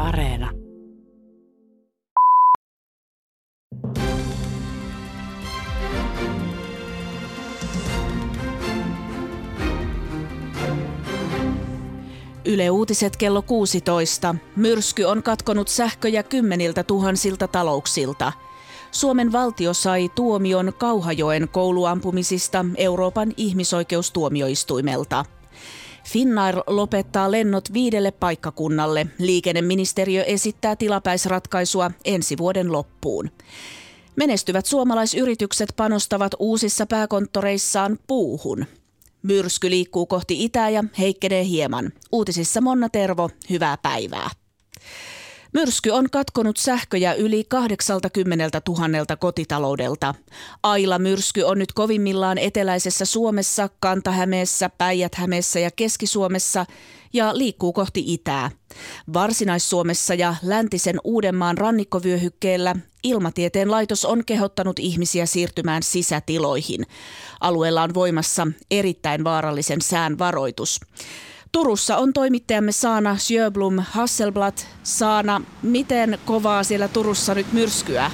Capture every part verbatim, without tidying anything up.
Areena. Yle Uutiset kello kuusitoista. Myrsky on katkonut sähköjä kymmeniltä tuhansilta talouksilta. Suomen valtio sai tuomion Kauhajoen kouluampumisista Euroopan ihmisoikeustuomioistuimelta. Finnair lopettaa lennot viidelle paikkakunnalle. Liikenneministeriö esittää tilapäisratkaisua ensi vuoden loppuun. Menestyvät suomalaisyritykset panostavat uusissa pääkonttoreissaan puuhun. Myrsky liikkuu kohti itää ja heikkenee hieman. Uutisissa Monna Tervo, hyvää päivää. Myrsky on katkonut sähköjä yli kahdeksankymmentätuhatta kotitaloudelta. Aila-myrsky on nyt kovimmillaan eteläisessä Suomessa, Kanta-Hämeessä, Päijät-Hämeessä ja Keski-Suomessa ja liikkuu kohti itää. Varsinais-Suomessa ja läntisen Uudenmaan rannikkovyöhykkeellä Ilmatieteen laitos on kehottanut ihmisiä siirtymään sisätiloihin. Alueella on voimassa erittäin vaarallisen sään varoitus. Turussa on toimittajamme Saana Sjöblom Hasselblad. Saana, miten kovaa siellä Turussa nyt myrskyä?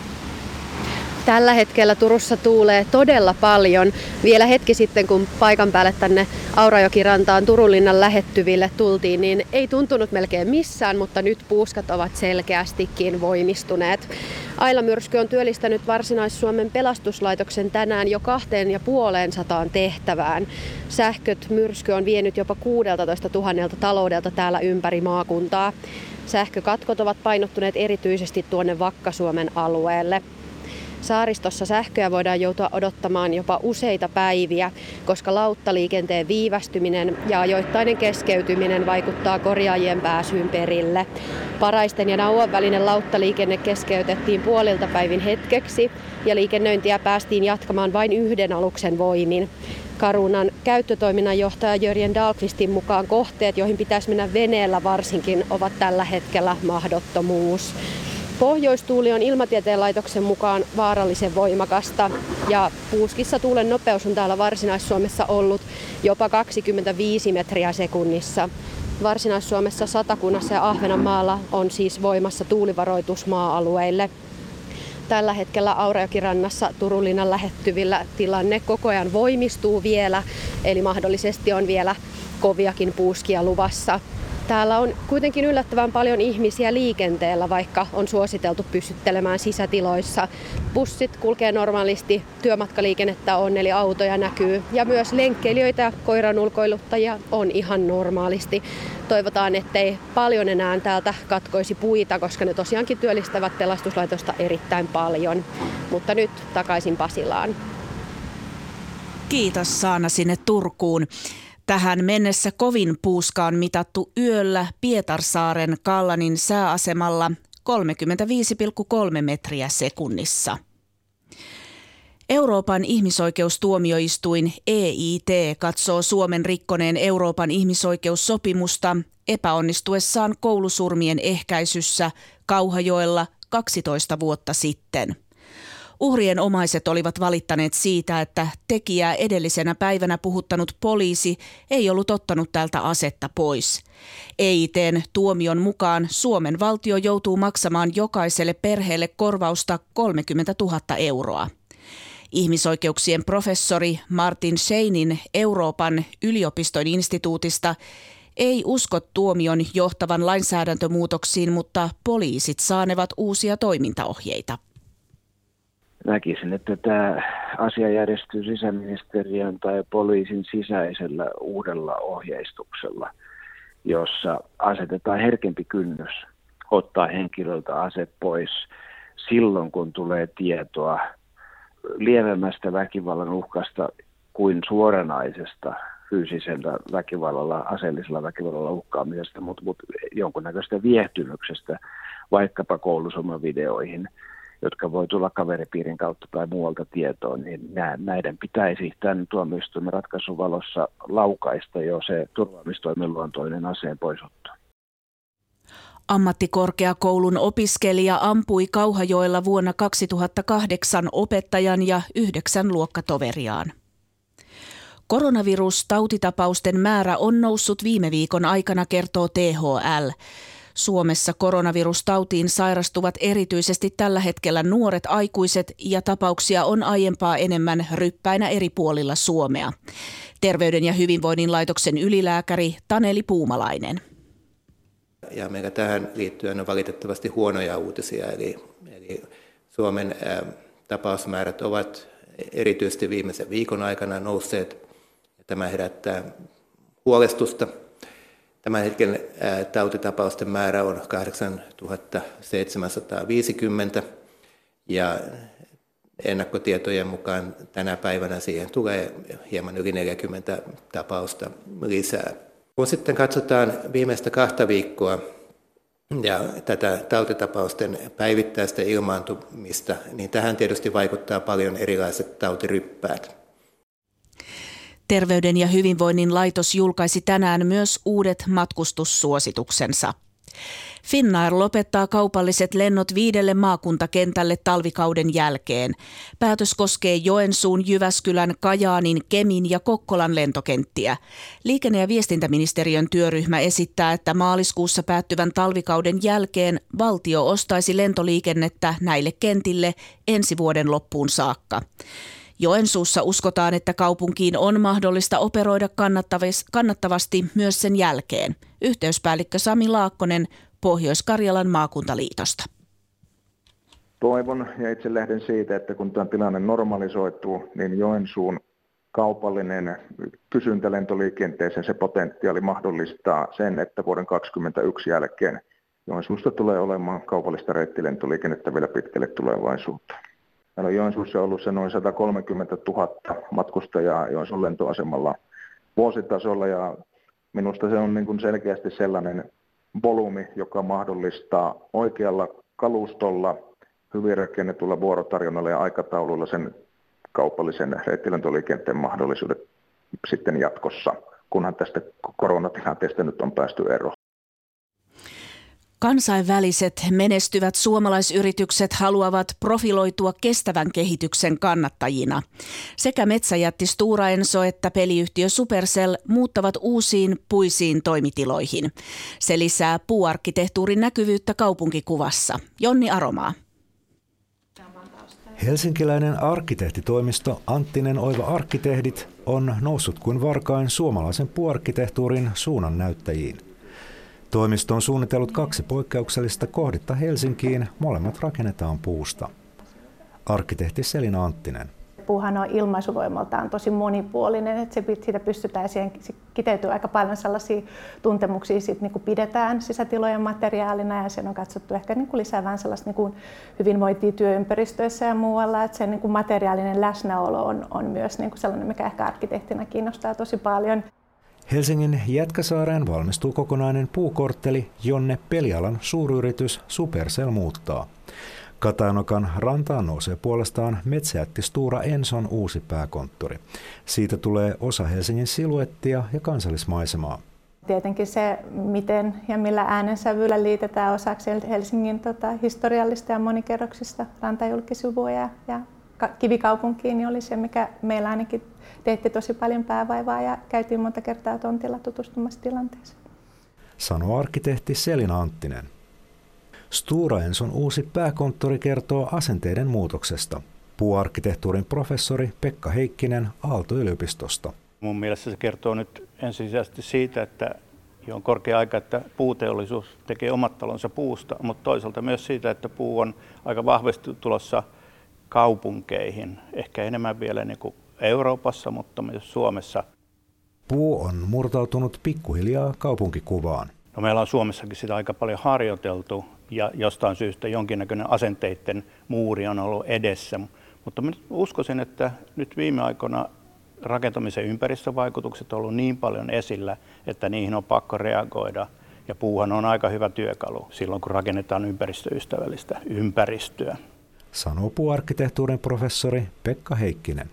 Tällä hetkellä Turussa tuulee todella paljon. Vielä hetki sitten, kun paikan päälle tänne Aurajokirantaan Turunlinnan lähettyville tultiin, niin ei tuntunut melkein missään, mutta nyt puuskat ovat selkeästikin voimistuneet. Aila-myrsky on työllistänyt Varsinais-Suomen pelastuslaitoksen tänään jo kahteen ja puoleen sataan tehtävään. Sähköt myrsky on vienyt jopa kuusitoista tuhatta taloudelta täällä ympäri maakuntaa. Sähkökatkot ovat painottuneet erityisesti tuonne Vakka-Suomen alueelle. Saaristossa sähköä voidaan joutua odottamaan jopa useita päiviä, koska lauttaliikenteen viivästyminen ja ajoittainen keskeytyminen vaikuttaa korjaajien pääsyyn perille. Paraisten ja Nauon välinen lauttaliikenne keskeytettiin puolilta päivin hetkeksi ja liikennöintiä päästiin jatkamaan vain yhden aluksen voimin. Carunan käyttötoiminnan johtaja Jörgen Dahlqvistin mukaan kohteet, joihin pitäisi mennä veneellä varsinkin, ovat tällä hetkellä mahdottomuus. Pohjoistuuli on Ilmatieteen laitoksen mukaan vaarallisen voimakasta ja puuskissa tuulen nopeus on täällä Varsinais-Suomessa ollut jopa kaksikymmentäviisi metriä sekunnissa. Varsinais-Suomessa, Satakunnassa ja Ahvenanmaalla on siis voimassa tuulivaroitus maa-alueille. Tällä hetkellä Aurajokirannassa Turunlinnan lähettyvillä tilanne koko ajan voimistuu vielä, eli mahdollisesti on vielä koviakin puuskia luvassa. Täällä on kuitenkin yllättävän paljon ihmisiä liikenteellä, vaikka on suositeltu pysyttelemään sisätiloissa. Bussit kulkee normaalisti, työmatkaliikennettä on, eli autoja näkyy. Ja myös lenkkeilijöitä ja koiranulkoiluttajia on ihan normaalisti. Toivotaan, ettei paljon enää täältä katkoisi puita, koska ne tosiaankin työllistävät pelastuslaitosta erittäin paljon. Mutta nyt takaisin Pasilaan. Kiitos Saana sinne Turkuun. Tähän mennessä kovin puuska on mitattu yöllä Pietarsaaren Kallanin sääasemalla kolmekymmentäviisi pilkku kolme metriä sekunnissa. Euroopan ihmisoikeustuomioistuin E I T katsoo Suomen rikkoneen Euroopan ihmisoikeussopimusta epäonnistuessaan koulusurmien ehkäisyssä Kauhajoella kaksitoista vuotta sitten. Uhrien omaiset olivat valittaneet siitä, että tekijää edellisenä päivänä puhuttanut poliisi ei ollut ottanut tältä asetta pois. E I T:n tuomion mukaan Suomen valtio joutuu maksamaan jokaiselle perheelle korvausta kolmekymmentätuhatta euroa. Ihmisoikeuksien professori Martin Scheinin Euroopan yliopiston instituutista ei usko tuomion johtavan lainsäädäntömuutoksiin, mutta poliisit saanevat uusia toimintaohjeita. Näkisin, että tämä asia järjestyy sisäministeriön tai poliisin sisäisellä uudella ohjeistuksella, jossa asetetaan herkempi kynnys ottaa henkilöltä ase pois silloin, kun tulee tietoa lievemmästä väkivallan uhkasta kuin suoranaisesta fyysisellä väkivallalla, aseellisella väkivallalla uhkaamisesta, mutta, mutta jonkunnäköistä viehtymyksestä vaikkapa koulusomavideoihin, jotka voi tulla kaveripiirin kautta tai muualta tietoon, niin näiden pitäisi tämän tuomioistuimen ratkaisun valossa laukaista jo se turvaamistoimen luontoinen aseen poisotto. Ammattikorkeakoulun opiskelija ampui Kauhajoella vuonna kaksituhattakahdeksan opettajan ja yhdeksän luokkatoveriaan. Koronavirustautitapausten määrä on noussut viime viikon aikana, kertoo T H L. Suomessa koronavirustautiin sairastuvat erityisesti tällä hetkellä nuoret aikuiset ja tapauksia on aiempaa enemmän ryppäinä eri puolilla Suomea. Terveyden ja hyvinvoinnin laitoksen ylilääkäri Taneli Puumalainen. Ja meillä tähän liittyen on valitettavasti huonoja uutisia, eli, eli Suomen ä, tapausmäärät ovat erityisesti viimeisen viikon aikana nousseet. Tämä herättää huolestusta. Tämän hetken ä, tautitapausten määrä on kahdeksantuhatta seitsemänsataaviisikymmentä ja ennakkotietojen mukaan tänä päivänä siihen tulee hieman yli neljäkymmentä tapausta lisää. Kun sitten katsotaan viimeistä kahta viikkoa ja tätä tautitapausten päivittäistä ilmaantumista, niin tähän tietysti vaikuttaa paljon erilaiset tautiryppäät. Terveyden ja hyvinvoinnin laitos julkaisi tänään myös uudet matkustussuosituksensa. Finnair lopettaa kaupalliset lennot viidelle maakuntakentälle talvikauden jälkeen. Päätös koskee Joensuun, Jyväskylän, Kajaanin, Kemin ja Kokkolan lentokenttiä. Liikenne- ja viestintäministeriön työryhmä esittää, että maaliskuussa päättyvän talvikauden jälkeen valtio ostaisi lentoliikennettä näille kentille ensi vuoden loppuun saakka. Joensuussa uskotaan, että kaupunkiin on mahdollista operoida kannattavasti myös sen jälkeen. Yhteyspäällikkö Sami Laakkonen Pohjois-Karjalan maakuntaliitosta. Toivon ja itse lähden siitä, että kun tämä tilanne normalisoituu, niin Joensuun kaupallinen kysyntä lentoliikenteeseen, se potentiaali mahdollistaa sen, että vuoden kaksikymmentäyksi jälkeen Joensuusta tulee olemaan kaupallista reittilentoliikennettä vielä pitkälle tulevaisuutta. Meillä on Joensuussa ollut se noin sata kolmekymmentätuhatta matkustajaa Joensuun lentoasemalla vuositasolla ja minusta se on niin kuin selkeästi sellainen volyymi, joka mahdollistaa oikealla kalustolla, hyvin rakennetulla vuorotarjonnalla ja aikataululla sen kaupallisen reittilentoliikenteen mahdollisuudet sitten jatkossa, kunhan tästä koronatilanteesta nyt on päästy eroon. Kansainväliset menestyvät suomalaisyritykset haluavat profiloitua kestävän kehityksen kannattajina. Sekä metsäjätti Stora Enso että peliyhtiö Supercell muuttavat uusiin puisiin toimitiloihin. Se lisää puuarkkitehtuurin näkyvyyttä kaupunkikuvassa. Jonni Aromaa. Helsinkiläinen arkkitehtitoimisto Anttinen Oiva Arkkitehdit on noussut kuin varkain suomalaisen puuarkkitehtuurin suunnannäyttäjiin. Toimisto on suunnitellut kaksi poikkeuksellista kohdetta Helsinkiin, molemmat rakennetaan puusta. Arkkitehti Selina Anttinen. Puuhan on ilmaisuvoimaltaan tosi monipuolinen, että se, siitä pystytään siihen kiteytyä aika paljon sellaisia tuntemuksia, sit, niin kuin pidetään sisätilojen materiaalina ja sen on katsottu ehkä niin kuin lisäävän sellaista niin kuin hyvinvointia työympäristöissä ja muualla, että sen niin kuin materiaalinen läsnäolo on, on myös niin kuin sellainen, mikä ehkä arkkitehtina kiinnostaa tosi paljon. Helsingin Jätkäsaareen valmistuu kokonainen puukortteli, jonne pelialan suuryritys Supercell muuttaa. Katanokan rantaan nousee puolestaan metsäjätti Stora Enson uusi pääkonttori. Siitä tulee osa Helsingin siluettia ja kansallismaisemaa. Tietenkin se, miten ja millä äänensävyllä liitetään osaksi Helsingin tota, historiallista ja monikerroksista rantajulkisivua ja, ja kivikaupunkiin, niin oli se, mikä meillä ainakin teetti tosi paljon päävaivaa ja käytiin monta kertaa tontilla tutustumassa tilanteeseen. Sanoo arkkitehti Selina Anttinen. Stora Enson uusi pääkonttori kertoo asenteiden muutoksesta. Puuarkkitehtuurin professori Pekka Heikkinen Aalto-yliopistosta. Mun mielestä se kertoo nyt ensisijaisesti siitä, että on korkea aika, että puuteollisuus tekee omat talonsa puusta, mutta toisaalta myös siitä, että puu on aika vahvasti tulossa kaupunkeihin, ehkä enemmän vielä niin kuin Euroopassa, mutta myös Suomessa. Puu on murtautunut pikkuhiljaa kaupunkikuvaan. No, meillä on Suomessakin sitä aika paljon harjoiteltu ja jostain syystä jonkinnäköinen asenteiden muuri on ollut edessä. Mutta mä uskoisin, että nyt viime aikoina rakentamisen ympäristövaikutukset on ollut niin paljon esillä, että niihin on pakko reagoida. Ja puuhan on aika hyvä työkalu silloin, kun rakennetaan ympäristöystävällistä ympäristöä. Sanoo puuarkkitehtuurin professori Pekka Heikkinen.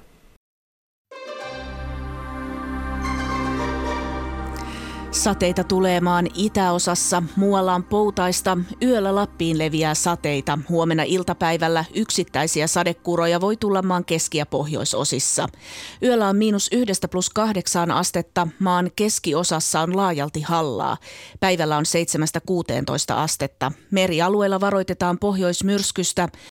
Sateita tulee maan itäosassa, muualla on poutaista, yöllä Lappiin leviää sateita. Huomenna iltapäivällä yksittäisiä sadekuuroja voi tulla maan keski- ja pohjoisosissa. Yöllä on miinus yhdestä plus kahdeksaan astetta, maan keskiosassa on laajalti hallaa. Päivällä on seitsemästä kuuteentoista astetta. Merialueella varoitetaan pohjoismyrskystä,